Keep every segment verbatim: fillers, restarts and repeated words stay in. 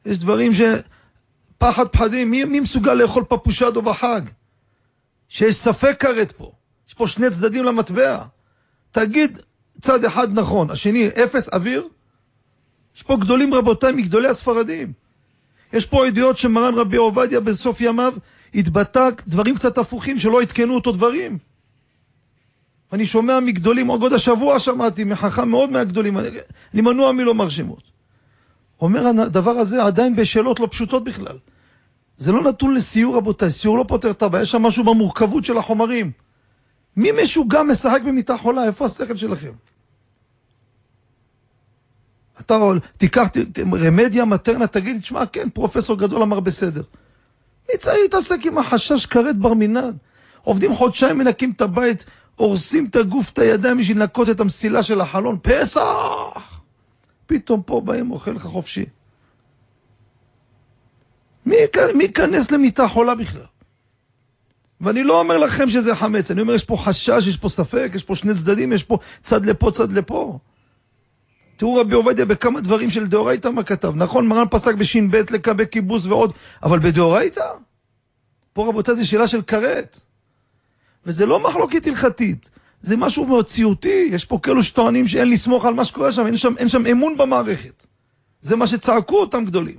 יש דברים שפחד פחדים, מי, מי מסוגל לאכול פפושדו בחג? שיש ספק כרת פה. יש פה שני צדדים למטבע. תגיד צד אחד נכון, השני אפס אוויר. יש פה גדולים רבותיי מגדולי הספרדים. יש פה עדויות שמרן רבי עובדיה בסוף ימיו התבטא דברים קצת הפוכים שלא התקנו אותו דברים. אני שומע מגדולים, עוד השבוע שמעתי מחכם מאוד מהגדולים, אני, אני מנוע מלומר שמות. אומר הדבר הזה עדיין בשאלות לא פשוטות בכלל. זה לא נתון לסיור רבותיי, סיור לא פותר את הבעיה, יש שם משהו במורכבות של החומרים. מי משוגע משחק במיטה חולה? איפה השכל שלכם? אתה תיקח רמדיה מטרנה, תגיד, תשמע, כן, פרופסור גדול אמר בסדר. מי צריך להתעסק עם החשש כרת בר מינן? עובדים חודשיים, מנקים את הבית, הורסים את הגוף, את הידיים, בשביל לנקות את המסילה של החלון. פסח! פתאום פה באים, אוכל לך חופשי. מי, מי ייכנס למיטה חולה בכלל? ואני לא אומר לכם שזה חמץ, אני אומר, יש פה חשש, יש פה ספק, יש פה שני צדדים, יש פה צד לפה, צד לפה. תראו רבי עובדיה בכמה דברים של דאורייתא מה כתב. נכון, מרן פסק בשין בית לקבל קיבוס ועוד, אבל בדאורייתא? פה רבותיי, זה שאלה של כרת. וזה לא מחלוקת הלכתית, זה משהו מציאותי. יש פה כאלו שטוענים שאין לסמוך על מה שקורה שם, אין שם, אין שם אמון במערכת. זה מה שצעקו אותם גדולים.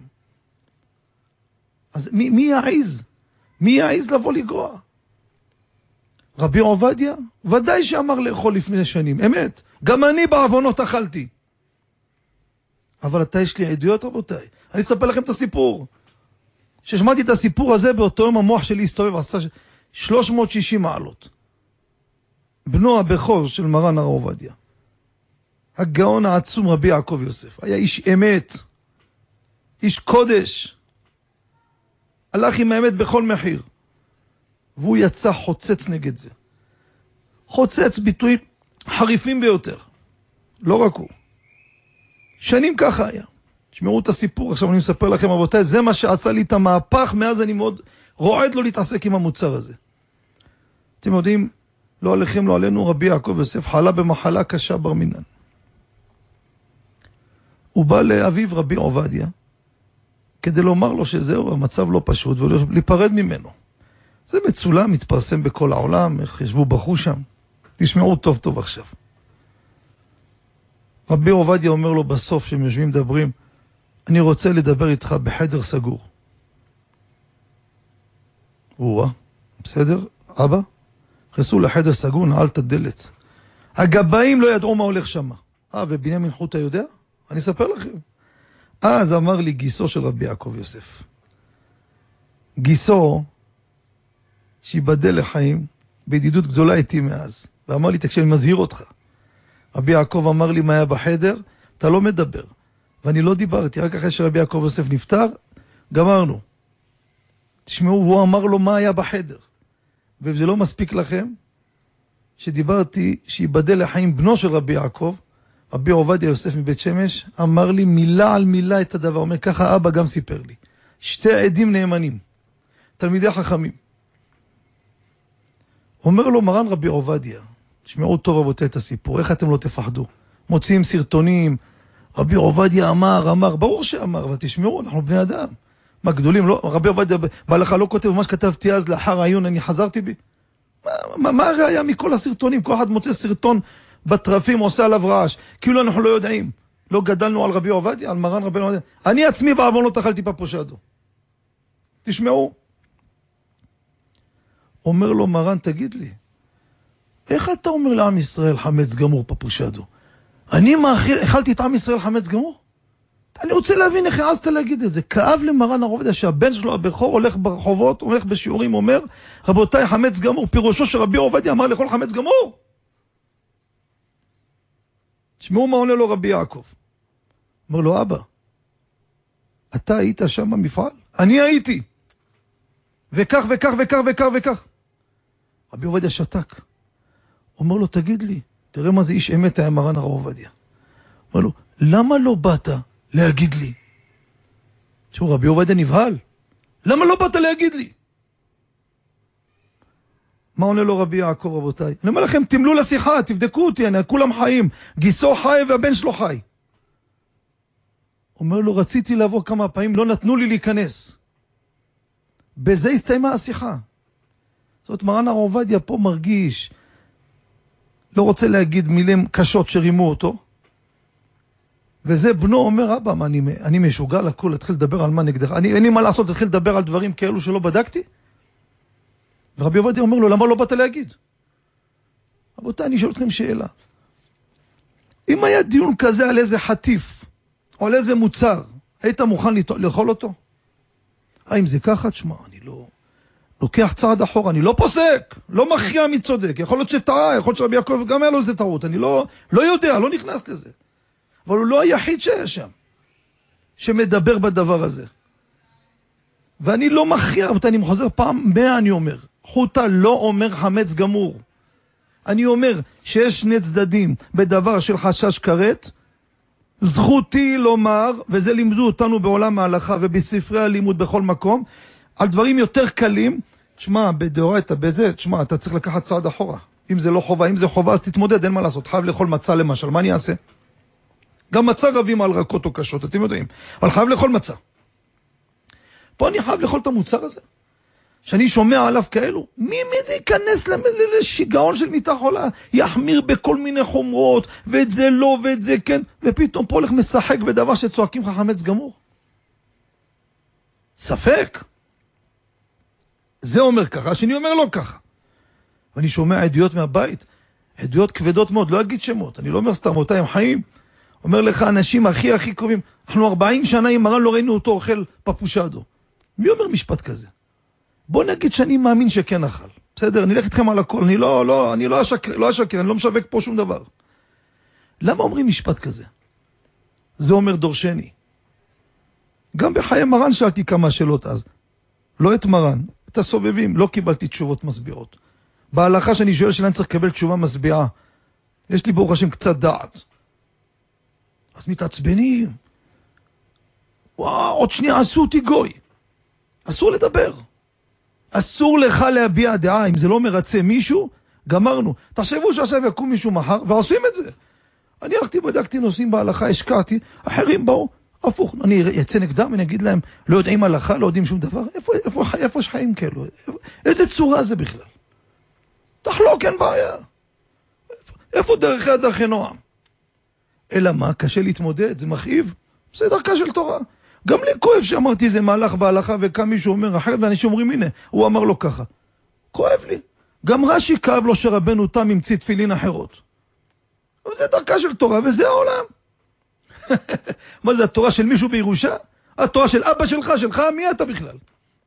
אז מי, מי יעיז? מי יעיז לבוא לגרוע? רבי עובדיה? ודאי שאמר לאכול לפני שנים, אמת. גם אני בעוונות אכלתי. אבל אתה יש לי עדויות רבותיי. אני אספר לכם את הסיפור. ששמעתי את הסיפור הזה באותו יום המוח שלי הסתובב, עשה שלוש מאות ושישים מעלות. בנו הבכור של מרן הרב עובדיה. הגאון העצום רבי יעקב יוסף. היה איש אמת. איש קודש. הלך עם האמת בכל מחיר. והוא יצא חוצץ נגד זה. חוצץ ביטויים חריפים ביותר. לא רק הוא. שנים ככה היה. תשמעו את הסיפור, עכשיו אני מספר לכם רבותיי, זה מה שעשה לי את המהפך, מאז אני מאוד רועד לו להתעסק עם המוצר הזה. אתם יודעים, לא עליכם, לא עלינו, רבי יעקב יוסף חלה במחלה קשה בר מינן. הוא בא לאביו רבי עובדיה, כדי לומר לו שזהו, המצב לא פשוט, ולהיפרד ממנו. זה מצולם, מתפרסם בכל העולם, איך ישבו בחו שם. תשמעו טוב טוב עכשיו. רבי עובדיה אומר לו בסוף, שהם יושבים מדברים, אני רוצה לדבר איתך בחדר סגור. וואה, בסדר, אבא? נכנסו לחדר סגור, נעל את הדלת. הגבאים לא ידעו מה הולך שם. אה, ובנימין חוטה יודע? אני אספר לכם. אז אמר לי גיסו של רבי יעקב יוסף. גיסו, שיבדל לחיים, בידידות גדולה איתי מאז. ואמר לי, תקשיב, אני מזהיר אותך. רבי יעקב אמר לי מה היה בחדר, אתה לא מדבר. ואני לא דיברתי, רק אחרי שרבי יעקב יוסף נפטר, גמרנו. תשמעו, הוא אמר לו מה היה בחדר. וזה לא מספיק לכם, שדיברתי, שיבדל לחיים בנו של רבי יעקב, רבי עובדיה יוסף מבית שמש, אמר לי מילה על מילה את הדבר. אומר, ככה אבא גם סיפר לי. שתי עדים נאמנים, תלמידי חכמים. אומר לו מרן רבי עובדיה, תשמעו טוב רבותי את הסיפור, איך אתם לא תפחדו? מוציאים סרטונים, רבי עובדיה אמר, אמר, ברור שאמר, אבל תשמעו, אנחנו בני אדם. מה גדולים, לא, רבי עובדיה בהלכה לא כותב, מה שכתבתי אז לאחר העיון, אני חזרתי בי. מה, מה, מה הראיה מכל הסרטונים? כל אחד מוצא סרטון בטרפים, עושה עליו רעש, כאילו אנחנו לא יודעים. לא גדלנו על רבי עובדיה, על מרן רבי עובדיה. אני עצמי בעוונות אכלתי פפושדו. תשמעו. אומר לו מרן, תגיד לי, איך אתה אומר לעם ישראל חמץ גמור פפושדו? אני מאכיל, אכלתי את עם ישראל חמץ גמור? אני רוצה להבין איך העזת להגיד את זה. כאב למרן הרב עובדיה שהבן שלו הבכור הולך ברחובות, הולך בשיעורים, אומר, רבותיי, חמץ גמור, פירושו שרבי עובדיה אמר לאכול חמץ גמור. תשמעו מה עונה לו רבי יעקב. אומר לו, אבא, אתה היית שם במפעל? אני הייתי. וכך וכך וכך וכך וכך. רבי עובדיה שתק. אומר לו, תגיד לי, תראה מה זה איש אמת היה מרן הרב עובדיה. אומר לו, למה לא באת להגיד לי? תשמעו, רבי עובדיה נבהל. למה לא באת להגיד לי? מה עונה לו רבי יעקב רבותיי? אני אומר לכם, תמלו לשיחה, תבדקו אותי, אני, כולם חיים. גיסו חי והבן שלו חי. אומר לו, רציתי לבוא כמה פעמים, לא נתנו לי להיכנס. בזה הסתיימה השיחה. זאת אומרת, מרן הר עובדיה פה מרגיש, לא רוצה להגיד מילים קשות שרימו אותו, וזה בנו אומר, אבא, מה, אני, אני משוגע לכל, להתחיל לדבר על מה נגדך, אני, אין לי מה לעשות, להתחיל לדבר על דברים כאלו שלא בדקתי? ורבי עובדיה אומר לו, למה לא באת להגיד? רבותיי, אני שואל אתכם שאלה. אם היה דיון כזה על איזה חטיף, או על איזה מוצר, היית מוכן לאכול אותו? האם זה ככה? תשמע, אני לא... לוקח צעד אחורה, אני לא פוסק, לא מכריע מי צודק, יכול להיות שטעה, יכול להיות שרבי יעקב גם היה לו איזה טעות, אני לא, לא יודע, לא נכנס לזה. אבל הוא לא היחיד שהיה שם, שמדבר בדבר הזה. ואני לא מכריע, אני חוזר פעם מאה אני אומר, חוטה לא אומר חמץ גמור. אני אומר שיש שני צדדים בדבר של חשש כרת, זכותי לומר, וזה לימדו אותנו בעולם ההלכה ובספרי הלימוד בכל מקום, על דברים יותר קלים, תשמע, בדאורייתא, בזה, תשמע, אתה צריך לקחת צעד אחורה. אם זה לא חובה, אם זה חובה, אז תתמודד, אין מה לעשות. חייב לאכול מצה למשל, מה אני אעשה? גם מצה רבים על רכות או קשות, אתם יודעים. אבל חייב לאכול מצה. פה אני חייב לאכול את המוצר הזה. שאני שומע עליו כאלו, מי, מי זה ייכנס לשיגעון של מיטה חולה? יחמיר בכל מיני חומרות, ואת זה לא, ואת זה כן, ופתאום פה הולך משחק בדבר שצועקים לך חמץ גמור. ספק. זה אומר ככה, שאני אומר לא ככה. ואני שומע עדויות מהבית, עדויות כבדות מאוד, לא אגיד שמות, אני לא אומר סתם, אותם חיים. אומר לך, אנשים הכי הכי קרובים, אנחנו ארבעים שנה עם מרן לא ראינו אותו אוכל פפושדו. מי אומר משפט כזה? בוא נגיד שאני מאמין שכן אכל. בסדר, אני אלך איתכם על הכל, אני לא, לא, אני לא אשקר, לא אשקר, אני לא משווק פה שום דבר. למה אומרים משפט כזה? זה אומר דורשני. גם בחיי מרן שאלתי כמה שאלות אז. לא את מרן, את הסובבים, לא קיבלתי תשובות מסביעות. בהלכה שאני שואל שאלה אני צריך לקבל תשובה מסביעה. יש לי ברוך השם קצת דעת. אז מתעצבנים. וואו, עוד שנייה עשו אותי גוי. אסור לדבר. אסור לך להביע דעה. אם זה לא מרצה מישהו, גמרנו. תחשבו שעכשיו יקום מישהו מחר, ועושים את זה. אני הלכתי, בדקתי נושאים בהלכה, השקעתי, אחרים באו, הפוך. אני יצא נגדם, אני אגיד להם, לא יודעים הלכה, לא יודעים שום דבר. איפה, איפה, איפה יש חיים כאלו? איפה, איזה צורה זה בכלל? תחלוק, אין בעיה. איפה, איפה דרכי הדרכי נועם? אלא מה? קשה להתמודד, זה מכאיב. זה דרכה של תורה. גם לי כואב שאמרתי זה מהלך בהלכה, וקם מישהו אומר אחרת, ואנשים אומרים, הנה, הוא אמר לו ככה. כואב לי. גם רש"י כאב לו שרבנו תם המציא תפילין אחרות. אבל זה דרכה של תורה, וזה העולם. מה זה, התורה של מישהו בירושה? התורה של אבא שלך, שלך, מי אתה בכלל?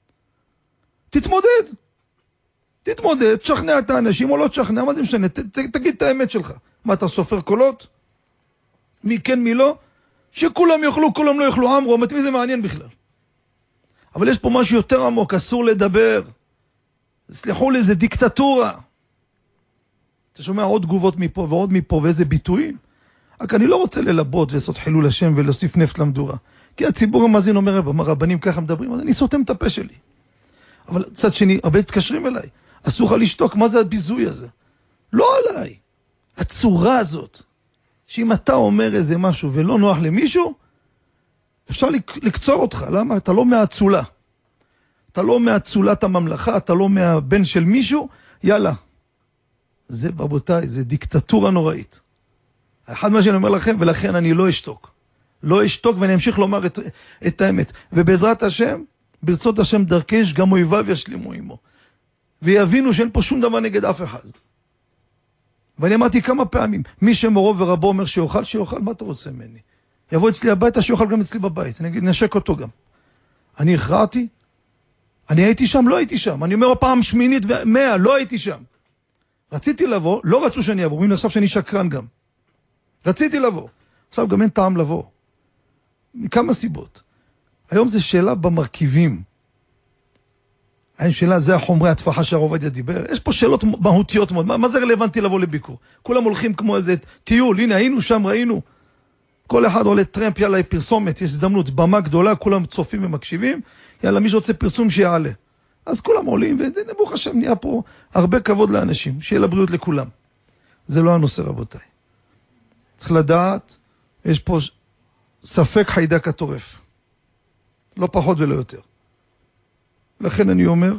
תתמודד. תתמודד, תשכנע את האנשים, או לא תשכנע, מה זה משנה? ת, ת, תגיד את האמת שלך. מה, אתה סופר קולות? מי כן, מי לא? שכולם יאכלו, כולם לא יאכלו, אמרו, את מי זה מעניין בכלל? אבל יש פה משהו יותר עמוק, אסור לדבר. סליחו לי, זה דיקטטורה. אתה שומע עוד תגובות מפה ועוד מפה, ואיזה ביטויים? רק אני לא רוצה ללבות ולעשות חילול השם ולהוסיף נפט למדורה. כי הציבור המאזין אומר, רבנים ככה מדברים, אז אני סותם את הפה שלי. אבל צד שני, הרבה מתקשרים אליי. אסור לך לשתוק, מה זה הביזוי הזה? לא עליי. הצורה הזאת, שאם אתה אומר איזה משהו ולא נוח למישהו, אפשר לקצור אותך. למה? אתה לא מהצולה. אתה לא מהצולת הממלכה, אתה לא מהבן של מישהו, יאללה. זה, רבותיי, זה דיקטטורה נוראית. אחד מה שאני אומר לכם, ולכן אני לא אשתוק. לא אשתוק ואני אמשיך לומר את, את האמת. ובעזרת השם, ברצות השם דרכש, גם אויביו ישלימו עמו. ויבינו שאין פה שום דבר נגד אף אחד. ואני אמרתי כמה פעמים, מי שמורו ורבו אומר שיוכל, שיוכל, מה אתה רוצה ממני? יבוא אצלי הביתה, שיוכל גם אצלי בבית. אני אגיד, נשק אותו גם. אני הכרעתי, אני הייתי שם, לא הייתי שם. אני אומר פעם שמינית ומאה, לא הייתי שם. רציתי לבוא, לא רצו שאני אבוא, אומרים עכשיו שאני שקרן גם. רציתי לבוא. עכשיו גם אין טעם לבוא. מכמה סיבות. היום זה שאלה במרכיבים. אין שאלה, זה החומרי התפחה שהרב עובדיה דיבר. יש פה שאלות מהותיות מאוד. מה, מה זה רלוונטי לבוא לביקור? כולם הולכים כמו איזה טיול. הנה, היינו שם, ראינו. כל אחד עולה טרמפ, יאללה, פרסומת, יש הזדמנות, במה גדולה, כולם צופים ומקשיבים. יאללה, מי שרוצה פרסום שיעלה. אז כולם עולים, ונבוך השם נהיה פה הרבה כבוד לאנשים, שיהיה לבריאות לכולם. זה לא הנושא, רבותיי. צריך לדעת, יש פה ספק חיידק הטורף. לא פחות ולא יותר. לכן אני אומר,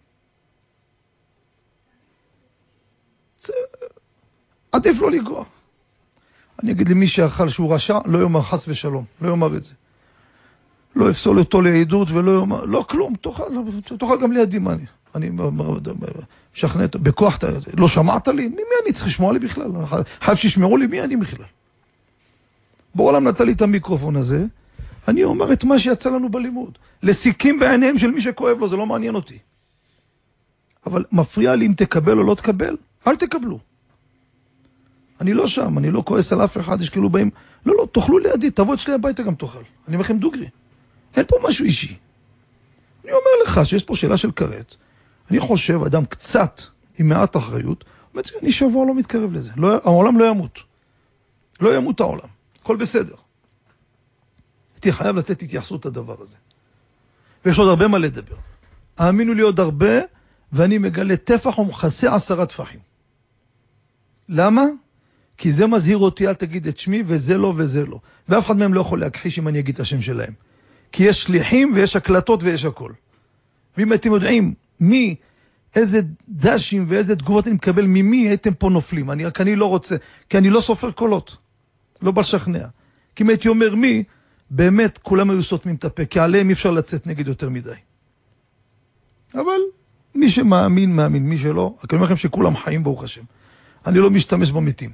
עדיף לא לגרוע. אני אגיד למי שאכל שהוא רשע, לא יאמר חס ושלום, לא יאמר את זה. לא אפסול אותו לעדות ולא יאמר, לא כלום, תאכל, תאכל גם לידי מה אני. אני משכנע, בכוח, לא שמעת לי? מי אני צריך לשמוע לי בכלל? חייב שישמעו לי, מי אני בכלל? בעולם נתן לי את המיקרופון הזה, אני אומר את מה שיצא לנו בלימוד. לסיכים בעיניהם של מי שכואב לו, זה לא מעניין אותי. אבל מפריע לי אם תקבל או לא תקבל, אל תקבלו. אני לא שם, אני לא כועס על אף אחד, יש כאילו באים, לא, לא, תאכלו לידי, תבוא אצלי הביתה גם תאכל. אני אומר לכם דוגרי. אין פה משהו אישי. אני אומר לך שיש פה שאלה של כרת. אני חושב, אדם קצת, עם מעט אחריות, אומרת, אני שבוע לא מתקרב לזה. לא, העולם לא ימות. לא ימות העולם. הכל בסדר. הייתי חייב לתת התייחסות לדבר הזה. ויש עוד הרבה מה לדבר. האמינו לי עוד הרבה, ואני מגלה טפח ומכסה עשרה טפחים. למה? כי זה מזהיר אותי, אל תגיד את שמי, וזה לא וזה לא. ואף אחד מהם לא יכול להכחיש אם אני אגיד את השם שלהם. כי יש שליחים ויש הקלטות ויש הכל. ואם אתם יודעים מי, איזה דשים ואיזה תגובות אני מקבל ממי, הייתם פה נופלים. אני, רק אני לא רוצה, כי אני לא סופר קולות. לא בא לשכנע. כי אם הייתי אומר מי, באמת כולם היו סותמים את הפה, כי עליהם אי אפשר לצאת נגד יותר מדי. אבל מי שמאמין, מאמין. מי שלא, אני אומר לכם שכולם חיים ברוך השם. אני לא משתמש במתים.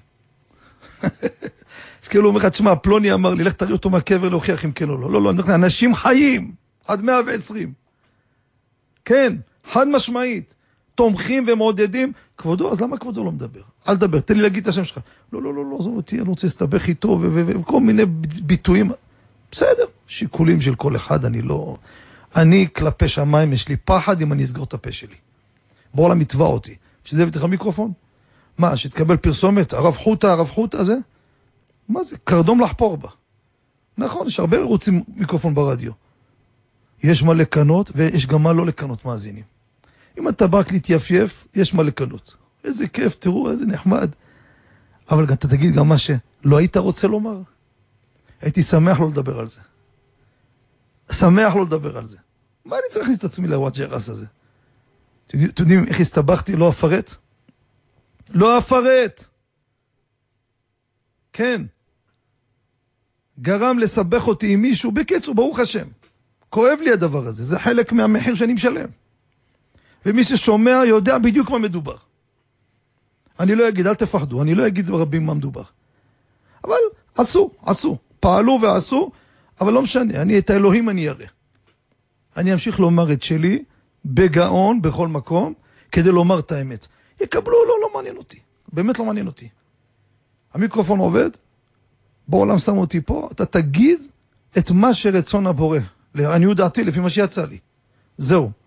אז כאילו אומר לך, תשמע, פלוני אמר לי, לך תראי אותו מהקבר להוכיח אם כן או לא. לא, לא, אנחנו אנשים חיים, עד מאה ועשרים. כן, חד משמעית. תומכים ומעודדים. כבודו, אז למה כבודו לא מדבר? אל דבר, תן לי להגיד את השם שלך. לא, לא, לא, לא, זו אותי, אני רוצה להסתבך איתו, וכל מיני ביטויים. בסדר, שיקולים של כל אחד, אני לא... אני כלפי שמיים, יש לי פחד אם אני אסגור את הפה שלי. בוא לה מתווה אותי. שזה הבאתי לך מיקרופון? מה, שתקבל פרסומת? הרב חוטה, הרב חוטה, זה? מה זה? קרדום לחפור בה. נכון, יש הרבה רוצים מיקרופון ברדיו. יש מה לקנות, ויש גם מה לא לקנות מאזינים. אם אתה בא להתייפייף, יש מה לקנות. איזה כיף, תראו, איזה נחמד. אבל אתה תגיד גם מה שלא היית רוצה לומר. הייתי שמח לא לדבר על זה. שמח לא לדבר על זה. מה אני צריך להכניס את עצמי לוואג'רס הזה? אתם יודעים איך הסתבכתי? לא אפרט? לא אפרט. כן. גרם לסבך אותי עם מישהו. בקיצור, ברוך השם. כואב לי הדבר הזה. זה חלק מהמחיר שאני משלם. ומי ששומע יודע בדיוק מה מדובר. אני לא אגיד, אל תפחדו. אני לא אגיד רבים מה מדובר. אבל עשו, עשו. פעלו ועשו, אבל לא משנה. אני את האלוהים אני אראה. אני אמשיך לומר את שלי בגאון בכל מקום, כדי לומר את האמת. יקבלו, לא, לא מעניין אותי. באמת לא מעניין אותי. המיקרופון עובד, בעולם שם אותי פה, אתה תגיד את מה שרצון הבורא. לעניות דעתי, לפי מה שיצא לי. זהו.